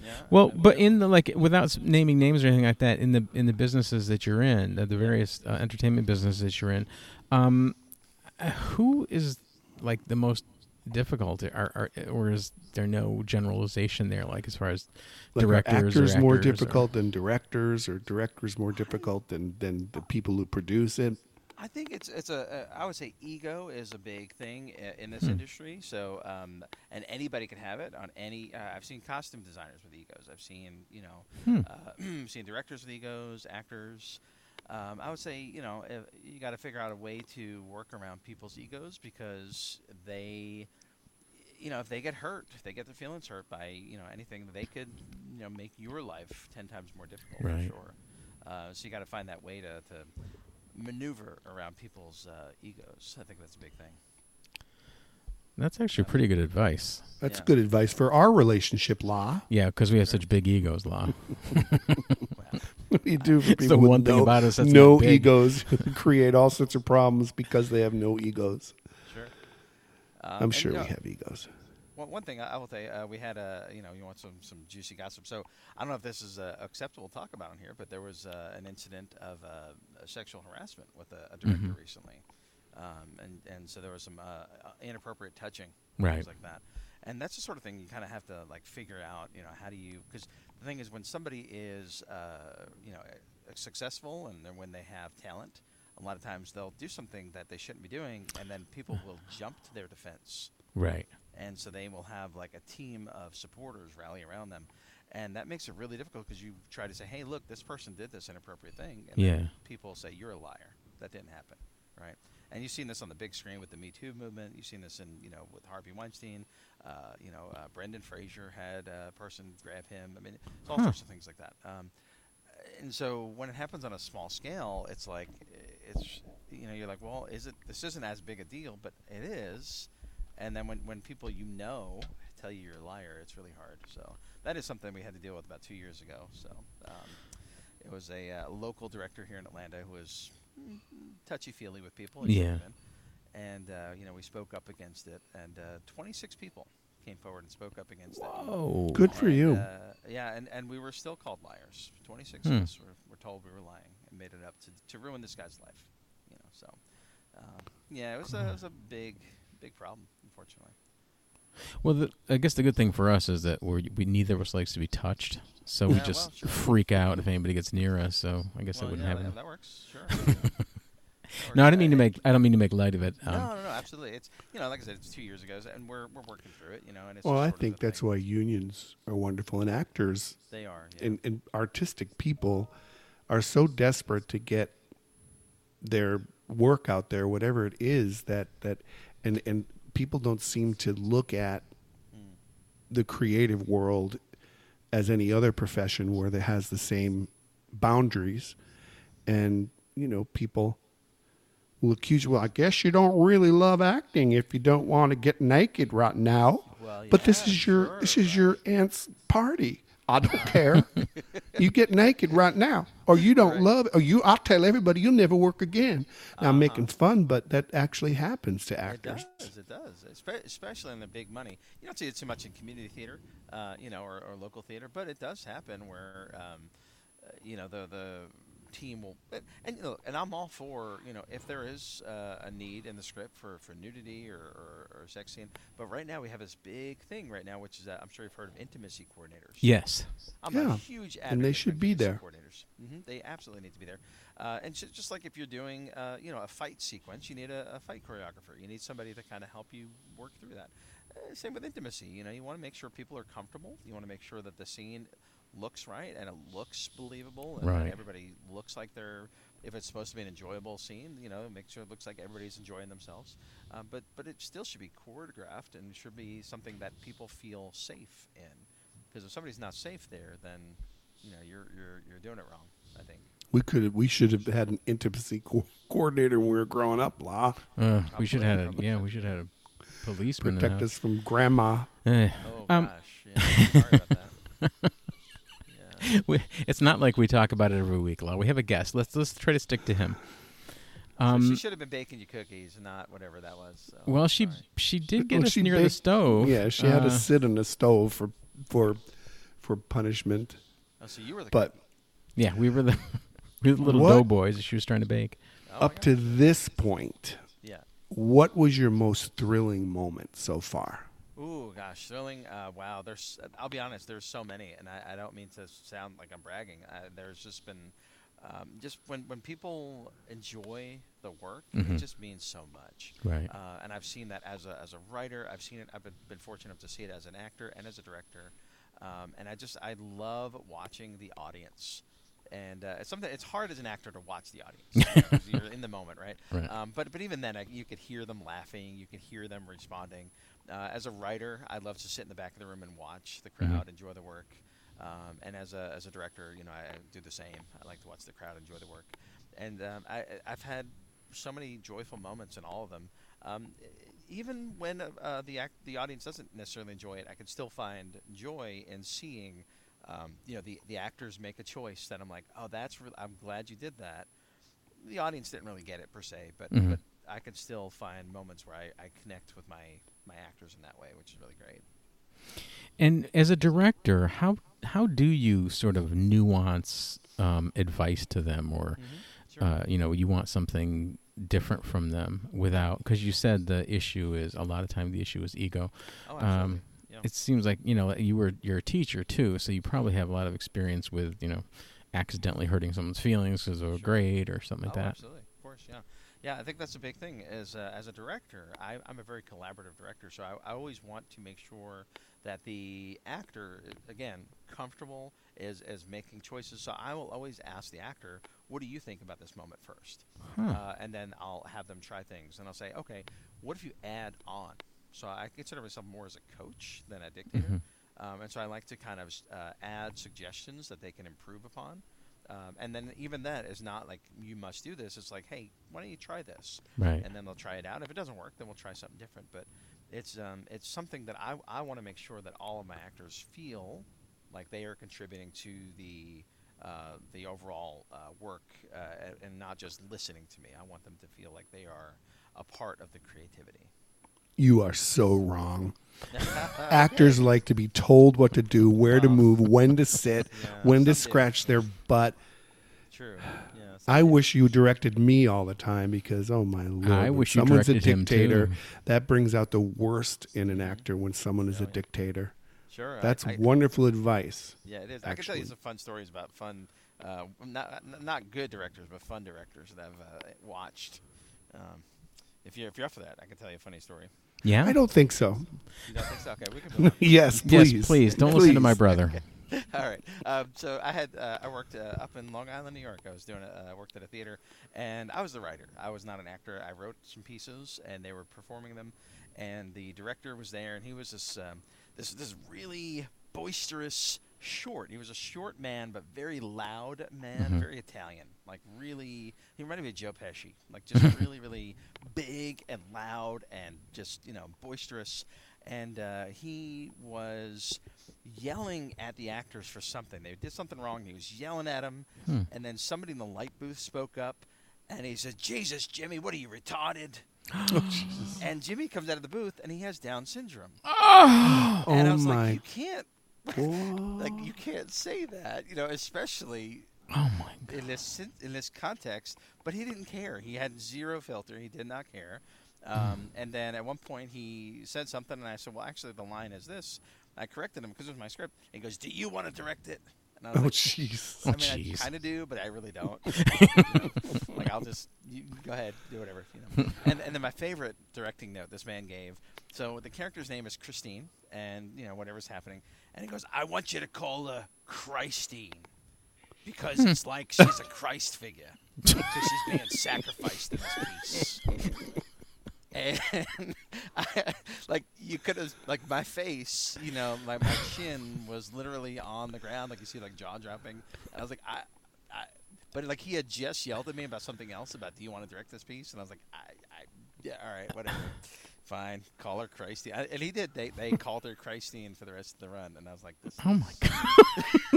Yeah. Well, And but we- in the like, without s- naming names or anything like that, in the in the businesses that you're in, the, the various uh, entertainment businesses that you're in, um, uh, who is like the most difficult, are, are, or is there no generalization there? Like as far as Like, are directors, actors or more actors or- difficult than directors, or directors more difficult than, than the people who produce it? I think it's it's a, a I would say ego is a big thing i- in this Hmm. industry. So um, and anybody can have it on any. Uh, I've seen costume designers with egos. I've seen you know Hmm. uh, seen directors with egos, actors. Um, I would say you know if, you got to figure out a way to work around people's egos because they. You know, if they get hurt, if they get their feelings hurt by you know anything, they could you know make your life ten times more difficult Right. for sure. Uh, so you got to find that way to, to maneuver around people's uh, egos. I think that's a big thing. That's actually pretty good advice. That's Yeah. good advice for our relationship, La. Yeah, because we have such big egos, Law. What do you do for It's people the with one thing no, about us that's no not big. egos who create all sorts of problems because they have no egos? Sure. Um, I'm and, sure you we know, have egos. One, one thing I I will say, uh, we had a you know you want some some juicy gossip. So I don't know if this is uh, acceptable to talk about on here, but there was uh, an incident of uh, sexual harassment with a, a director Mhm. recently, um, and and so there was some uh, inappropriate touching, Right. things like that. And that's the sort of thing you kind of have to like figure out. You know, how do you? Because the thing is, when somebody is uh, you know uh, successful and then when they have talent, a lot of times they'll do something that they shouldn't be doing, and then people will jump to their defense. Right. And so they will have like a team of supporters rally around them, and that makes it really difficult because you try to say, "Hey, look, this person did this inappropriate thing," and Yeah. then people say, "You're a liar. That didn't happen," right? And you've seen this on the big screen with the Me Too movement. You've seen this in you know with Harvey Weinstein. Uh, you know, uh, Brendan Fraser had a person grab him. I mean, it's all Huh. sorts of things like that. Um, and so when it happens on a small scale, it's like it's you know you're like, well, is it? This isn't as big a deal, but it is. And then when, when people you know tell you you're a liar, it's really hard. So that is something we had to deal with about two years ago. So um, it was a uh, local director here in Atlanta who was mm, touchy-feely with people. he should have Yeah. been. And, uh, you know, we spoke up against it. And uh, twenty-six people came forward and spoke up against it. Whoa. Good for And, you. Uh, yeah, and, and we were still called liars. twenty-six Hmm. of us were, were told we were lying and made it up to, to ruin this guy's life. You know, so um, yeah, it was, a, it was a big, big problem, unfortunately. Well, the, I guess the good thing for us is that we're, we neither of us likes to be touched, so we Yeah, just well, sure. freak out if anybody gets near us. So I guess Well, I wouldn't yeah, have. that, any- that works. Sure. That No, I works. didn't mean to Uh, make. I don't mean to make light of it. Um, no, no, no, absolutely. It's you know, like I said, it's two years ago, and we're we're working through it. You know, and it's Well, just I sort of think a that's thing. why unions are wonderful, and actors They are. Yeah. and, and artistic people are so desperate to get their work out there, whatever it is that that, and and people don't seem to look at Mm. the creative world as any other profession where it has the same boundaries, and you know people will accuse you. Well, I guess you don't really love acting if you don't want to get naked right now. Well, But this yeah, is your sure, this is right. your aunt's party. I don't care. You get naked right now, or you don't Right. love it, or you. I'll tell everybody you'll never work again. Now I'm Uh-huh. making fun, but that actually happens to It actors. does. It does. Espe- Especially in the big money. You don't see it too much in community theater, uh, you know, or, or local theater, but it does happen where, um, uh, you know, the the team will, and, and you know, and I'm all for, you know, if there is uh, a need in the script for, for nudity or, or, or sex scene. But right now we have this big thing right now, which is uh, I'm sure you've heard of intimacy coordinators. Yes. I'm Yeah, a huge advocate and they for should be intimacy there. Coordinators. hmm They absolutely need to be there. Uh, and ju- just like if you're doing, uh, you know, a fight sequence, you need a, a fight choreographer. You need somebody to kind of help you work through that. Uh, same with intimacy. You know, you want to make sure people are comfortable. You want to make sure that the scene looks right and it looks believable, and Right. that everybody looks like they're. If it's supposed to be an enjoyable scene, you know, make sure it looks like everybody's enjoying themselves. Uh, but but it still should be choreographed and should be something that people feel safe in. Because if somebody's not safe there, then you know you're you're you're doing it wrong. I think. We could have, we should have had an intimacy co- coordinator when we were growing up. La, Uh, we should have had a Probably. yeah. We should have had a policeman. in the protect house. us from grandma. Eh. Oh Um, gosh, yeah. Sorry about that. Yeah. We, it's not like we talk about it every week, Law. We have a guest. Let's let's try to stick to him. So Um, she should have been baking you cookies, not whatever that was. So, well, she sorry. she did get Well, us she near the baked- stove. Yeah, she had to Uh, sit on the stove for for for punishment. Oh, so you were the But Yeah, we were the, we were the little What? doughboys that she was trying to bake. oh my up God. to this point, Yeah. what was your most thrilling moment so far? Ooh, gosh, thrilling. Uh, wow, there's. I'll be honest. There's so many, and I, I don't mean to sound like I'm bragging. Uh, there's just been, um, just when when people enjoy the work, Mhm. it just means so much. Right. Uh, and I've seen that as a as a writer. I've seen it. I've been, been fortunate enough to see it as an actor and as a director. Um, and I just I love watching the audience. And uh, it's something. It's hard as an actor to watch the audience. 'Cause you're in the moment, right? Right. Um, but but even then, I, you could hear them laughing. You could hear them responding. Uh, as a writer, I love to sit in the back of the room and watch the crowd Mhm. enjoy the work. Um, and as a as a director, you know, I, I do the same. I like to watch the crowd enjoy the work. And um, I I've had so many joyful moments in all of them. Um, e- even when uh, the act, the audience doesn't necessarily enjoy it, I can still find joy in seeing. Um, you know, the the actors make a choice that I'm like, oh, that's re- I'm glad you did that. The audience didn't really get it per se, but Mhm. but I can still find moments where I, I connect with my, my actors in that way, which is really great. And as a director, how how do you sort of nuance um, advice to them, or Sure. uh, you know, you want something different from them without? Because you said the issue is a lot of time the issue is ego. oh, absolutely. Um, yeah. It seems like, you know, you were you're a teacher too, so you probably have a lot of experience with, you know, accidentally hurting someone's feelings because of a Sure. grade or something like oh, that. absolutely, of course, yeah, yeah. I think that's a big thing. Is uh, as a director, I, I'm a very collaborative director, so I, I always want to make sure that the actor, i- again, comfortable is is making choices. So I will always ask the actor, "What do you think about this moment first? Huh. Uh, and then I'll have them try things, and I'll say, "Okay, what if you add on?" So I consider myself more as a coach than a dictator. Mhm. Um, and so I like to kind of uh, add suggestions that they can improve upon. Um, and then even that is not like, you must do this. It's like, hey, why don't you try this? Right. And then they'll try it out. If it doesn't work, then we'll try something different. But it's um, it's something that I, I want to make sure that all of my actors feel like they are contributing to the uh, the overall uh, work uh, a- and not just listening to me. I want them to feel like they are a part of the creativity. You are so wrong. Actors like to be told what to do, where to Well, move, when to sit, yeah, when to some do. scratch their butt. True. Yeah. I wish you directed me all the time because, oh my lord, I when wish you someone's a directed him, dictator. too. That brings out the worst in an actor when someone is a Really? dictator. Sure. I- That's I, wonderful advice. Yeah, it is. I can tell you actually. some fun stories about fun, uh, not n- not good directors, but fun directors that I've uh, watched. Um, if you're if you're up for that, I can tell you a funny story. Yeah. I don't think so. You don't think so? Okay, we can move on. Yes, please. Yes, please don't listen to my Please. brother. All right. Um, so I had uh, I worked uh, up in Long Island, New York. I was doing a, I worked at a theater, and I was the writer. I was not an actor. I wrote some pieces, and they were performing them. And the director was there, and he was this um, this this really boisterous short. He was a short man, but very loud man, Mhm. very Italian. Like really, he reminded me of Joe Pesci. Like just really, really big and loud, and just you know boisterous. And uh, he was yelling at the actors for something. They did something wrong. He was yelling at them, Hmm. and then somebody in the light booth spoke up, and he said, "Jesus, Jimmy, what are you retarded?" Oh, Jesus. And Jimmy comes out of the booth, and he has Down syndrome. Oh. And I Oh was my. like, "You can't, like, God. you can't say that, you know, especially." Oh my God. In this sin- in this context, but he didn't care. He had zero filter. He did not care. Um, and then at one point he said something, and I said, "Well, actually, the line is this." I corrected him because it was my script. He goes, "Do you want to direct it?" And I was Oh, like, jeez. "I Oh, mean, jeez. I kind of do, but I really don't. You know, like, I'll just you go ahead, do whatever." You know. and and then my favorite directing note this man gave. So the character's name is Christine, and you know whatever's happening, and he goes, "I want you to call her Christine." Because it's like she's a Christ figure. Because she's being sacrificed in this piece. And I, like you could have, like my face, you know, my, my chin was literally on the ground, like you see, like jaw dropping. And I was like, I, I, but like he had just yelled at me about something else about, "Do you want to direct this piece?" And I was like, I, I yeah, all right, whatever, fine, call her Christine. I, and he did. They they called her Christine for the rest of the run, and I was like, this. Oh my God.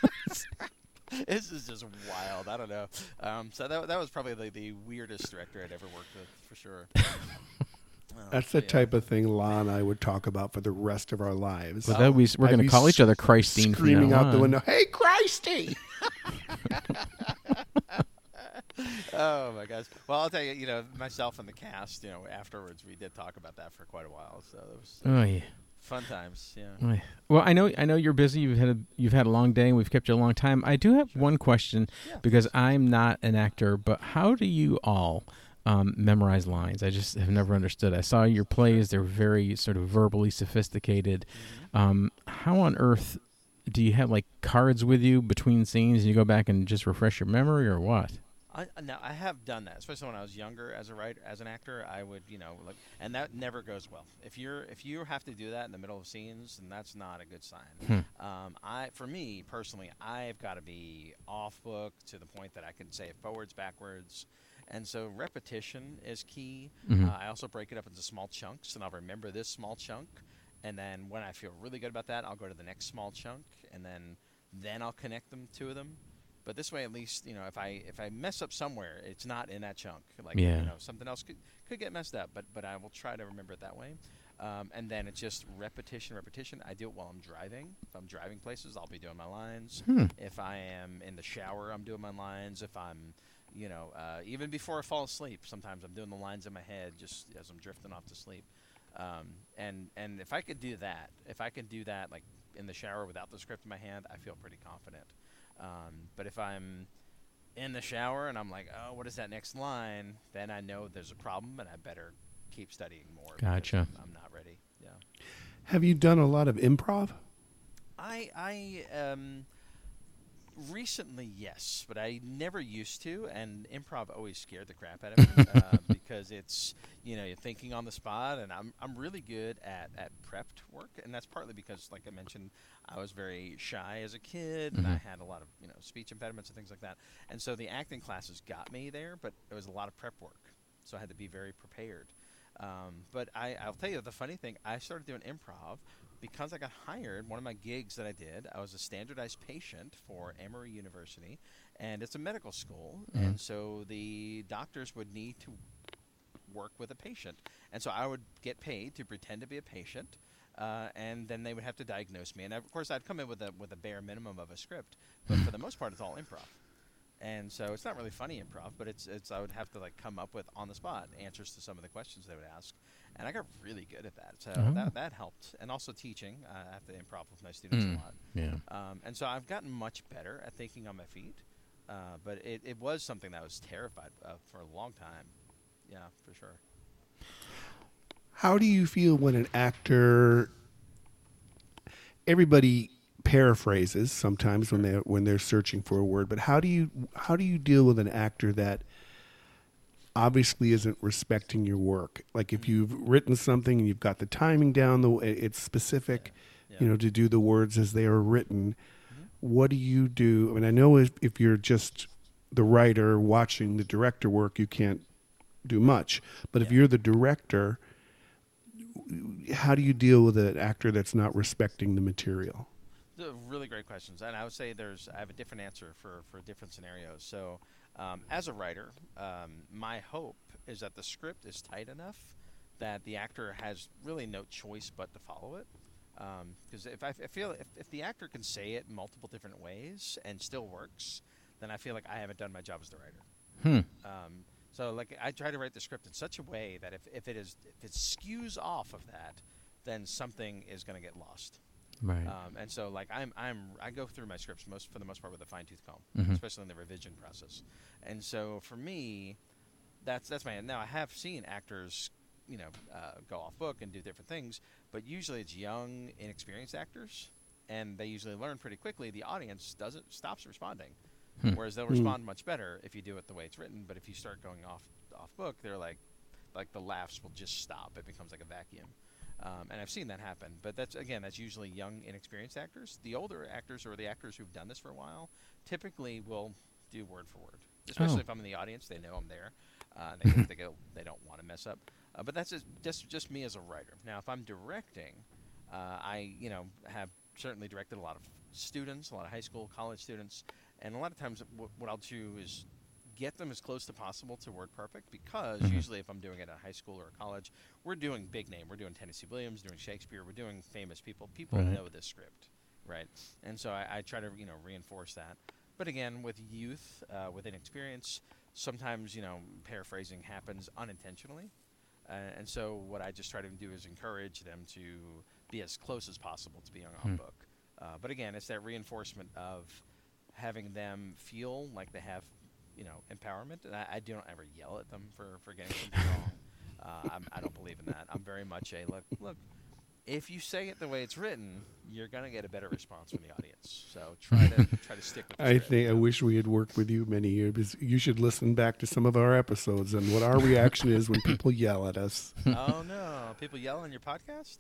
This is just wild. I don't know. Um, so that that was probably the, the weirdest director I'd ever worked with, for sure. Oh, That's the yeah. type of thing La and I would talk about for the rest of our lives. Well, that we, we're I'd going to be call each other Christine from screaming now out the on. window, "Hey, Christy!" Oh my gosh! Well, I'll tell you, you know, myself and the cast, you know, afterwards we did talk about that for quite a while. So it was Oh yeah. fun times. Yeah. Oh, yeah. Well, I know I know you're busy. You've had a you've had a long day, and we've kept you a long time. I do have one question Yeah. because I'm not an actor, but how do you all um, memorize lines? I just have never understood. I saw your plays; they're very sort of verbally sophisticated. Mm-hmm. Um, how on earth do you have like cards with you between scenes, and you go back and just refresh your memory, or what? I, now I have done that, especially when I was younger as a writer, as an actor. I would, you know, like, and that never goes well. If you're, if you have to do that in the middle of scenes, then that's not a good sign. Hmm. Um, I, for me personally, I've got to be off book to the point that I can say it forwards, backwards, and so repetition is key. Mhm. Uh, I also break it up into small chunks, and I'll remember this small chunk, and then when I feel really good about that, I'll go to the next small chunk, and then then I'll connect them to them. But this way, at least, you know, if I if I mess up somewhere, it's not in that chunk. Like, Yeah. you know, something else could, could get messed up, but but I will try to remember it that way. Um, and then it's just repetition, repetition. I do it while I'm driving. If I'm driving places, I'll be doing my lines. Hmm. If I am in the shower, I'm doing my lines. If I'm, you know, uh, even before I fall asleep, sometimes I'm doing the lines in my head just as I'm drifting off to sleep. Um, and and if I could do that, if I could do that like in the shower without the script in my hand, I feel pretty confident. Um, but if I'm in the shower and I'm like, oh, what is that next line? Then I know there's a problem and I better keep studying more. because Gotcha. I'm, I'm not ready. Yeah. Have you done a lot of improv? I I um recently yes, but I never used to, and improv always scared the crap out of me uh, because it's, you know, you're thinking on the spot, and I'm I'm really good at at prepped work, and that's partly because, like I mentioned, I was very shy as a kid, and I Mhm. had a lot of, you know, speech impediments and things like that, and so the acting classes got me there, but it was a lot of prep work, so I had to be very prepared. Um, but I, I'll tell you the funny thing, I started doing improv because I got hired. One of my gigs that I did, I was a standardized patient for Emory University, and it's a medical school, Mhm. and so the doctors would need to work with a patient, and so I would get paid to pretend to be a patient, uh, and then they would have to diagnose me, and of course I'd come in with a with a bare minimum of a script, but for the most part it's all improv. And so it's not really funny improv, but it's it's I would have to like come up with on the spot answers to some of the questions they would ask, and I got really good at that. So Oh. that that helped, and also teaching. Uh, I have to improv with my students Mm. a lot, Yeah. um, and so I've gotten much better at thinking on my feet. Uh, but it, it was something that I was terrified of for a long time. Yeah, for sure. How do you feel when an actor? Everybody paraphrases sometimes when they when they're searching for a word, but how do you how do you deal with an actor that obviously isn't respecting your work? Like if you've written something and you've got the timing down, the it's specific, Yeah. you know, to do the words as they are written. Mhm. What do you do? I mean, I know if if you're just the writer watching the director work, you can't do much. But if Yeah. you're the director, how do you deal with an actor that's not respecting the material? They're really great questions, and I would say there's I have a different answer for, for different scenarios. So, um, as a writer, um, my hope is that the script is tight enough that the actor has really no choice but to follow it. Because if I, I feel if, if the actor can say it multiple different ways and still works, then I feel like I haven't done my job as the writer. Hmm. Um, so like I try to write the script in such a way that if, if it is if it skews off of that, then something is going to get lost. Right. Um, and so, like, I'm, I'm, I go through my scripts most for the most part with a fine tooth comb, Mhm. especially in the revision process. And so, for me, that's that's my. Now, I have seen actors, you know, uh, go off book and do different things, but usually it's young, inexperienced actors, and they usually learn pretty quickly. The audience doesn't stops responding, Hmm. whereas they'll Hmm. respond much better if you do it the way it's written. But if you start going off off book, they're like, like the laughs will just stop. It becomes like a vacuum. Um, and I've seen that happen, but that's again, that's usually young, inexperienced actors. The older actors or the actors who've done this for a while typically will do word for word. Especially Oh. if I'm in the audience, they know I'm there. Uh, they they, go, they don't want to mess up. Uh, but that's just, just just me as a writer. Now, if I'm directing, uh, I you know have certainly directed a lot of students, a lot of high school, college students, and a lot of times w- what I'll do is get them as close to possible to word perfect because Mhm. usually if I'm doing it at high school or college, we're doing big name. We're doing Tennessee Williams, doing Shakespeare. We're doing famous people. People Right. know this script, right? And so I, I try to you know reinforce that. But again, with youth, uh, with inexperience, sometimes you know paraphrasing happens unintentionally. Uh, and so what I just try to do is encourage them to be as close as possible to being on Hmm. book. Uh, but again, it's that reinforcement of having them feel like they have, you know, empowerment. And I, I don't ever yell at them for, for getting something wrong. Uh, I'm, I don't believe in that. I'm very much a, look, look, if you say it the way it's written, you're going to get a better response from the audience. So try to try to stick with the I script. think I wish we had worked with you many years. Because you should listen back to some of our episodes and what our reaction is when people yell at us. Oh, no. People yell on your podcast?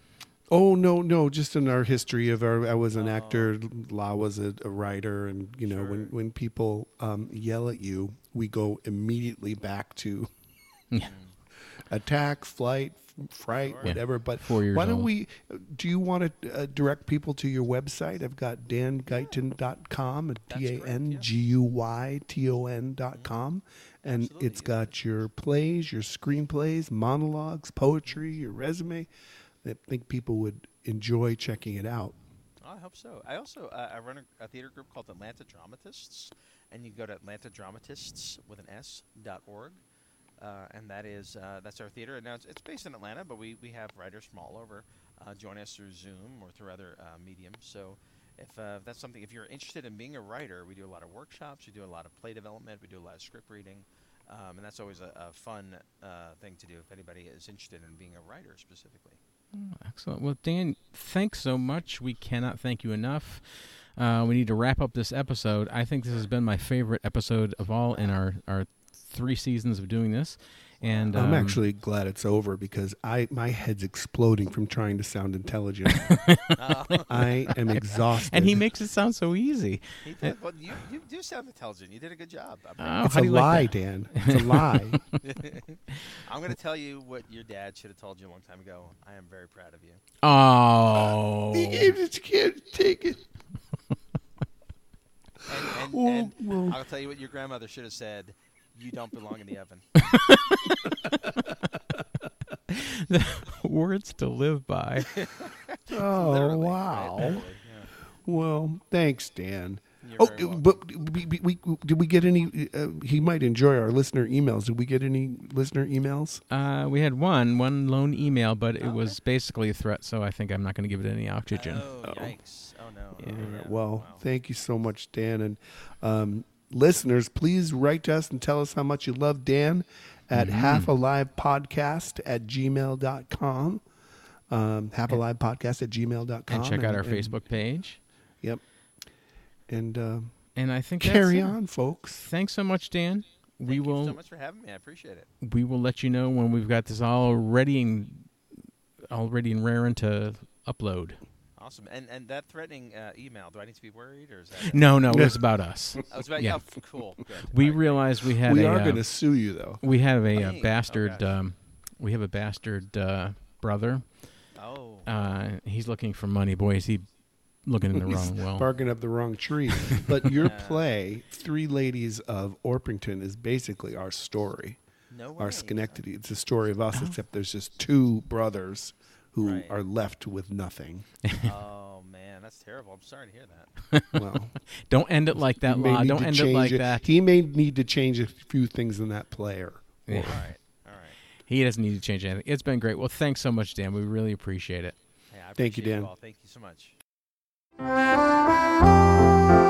Oh no, no! Just in our history of our, I was an Oh. actor. La was a, a writer, and you know, when Sure. when people um, yell at you, we go immediately back to Yeah. attack, flight, f- fright, Sure. Yeah. whatever. But Four years why don't old. we? Do you want to uh, direct people to your website? I've got dan guyton dot com, That's D A correct, N yeah. G U Y T O N dot com, and Absolutely, it's yeah. got your plays, your screenplays, monologues, poetry, your resume. I think people would enjoy checking it out. Oh, I hope so. I also uh, I run a, a theater group called Atlanta Dramatists, and you can go to Atlanta Dramatists with an S dot org, uh, and that is uh, that's our theater. And now it's, it's based in Atlanta, but we, we have writers from all over uh, join us through Zoom or through other uh, mediums. So if uh, that's something, if you're interested in being a writer, we do a lot of workshops, we do a lot of play development, we do a lot of script reading, um, and that's always a, a fun uh, thing to do if anybody is interested in being a writer specifically. Excellent. Well, Dan, thanks so much. We cannot thank you enough. Uh, we need to wrap up this episode. I think this has been my favorite episode of all in our, our three seasons of doing this. And I'm um, actually glad it's over because I my head's exploding from trying to sound intelligent. Uh, I am exhausted. and he makes it sound so easy. he did, well, you, you do sound intelligent. You did a good job. I'm Oh, It's how a do you like lie, that? Dan. It's a lie. I'm going to tell you what your dad should have told you a long time ago. I am very proud of you. Oh. You just can't take it. And, and, Well, and well. I'll tell you what your grandmother should have said. You don't belong in the oven. Words to live by. Oh, Literally, wow. right, literally, yeah. Well, thanks, Dan. You're Oh, very welcome. but we, we, we, did we get any? Uh, he might enjoy our listener emails. Did we get any listener emails? Uh, we had one, one lone email, but it Okay. was basically a threat, so I think I'm not going to give it any oxygen. Oh, Oh. yikes. Oh, no. Yeah. Oh, All right, yeah. well, Wow. thank you so much, Dan. And um, listeners, please write to us and tell us how much you love Dan at Mhm. half alive podcast at gmail dot com. Um, half alive podcast at gmail dot com. And check out our and- Facebook page. Yep. And um, And I think carry that's it. on, folks. Thanks so much, Dan. we Thank will you so much for having me. I appreciate it. we will let you know when we've got this all ready and all ready and raring to upload. Awesome. And and that threatening uh, email, do I need to be worried, or is that? No, no, it was about us. I was about Yeah. yeah. Oh, cool. Good. We All right. realized we had We a are uh, going to sue you, though. we have a, uh Hey. Oh, bastard. gosh. um, we have a bastard uh, brother. Oh. Uh, he's looking for money. Boy, is he looking in the He's wrong well. barking up the wrong tree. But your Yeah. play, Three Ladies of Orpington, is basically our story, No way. our Schenectady. It's a story of us, except there's just two brothers who Right. are left with nothing. Oh man, that's terrible. I'm sorry to hear that. Well, Don't end it like that, he may Law. need Don't to end it change like that. He may need to change a few things in that player. Yeah. All right. All right. He doesn't need to change anything. It's been great. Well, thanks so much, Dan. We really appreciate it. Hey, I Thank you, appreciate Dan. all. Thank you so much.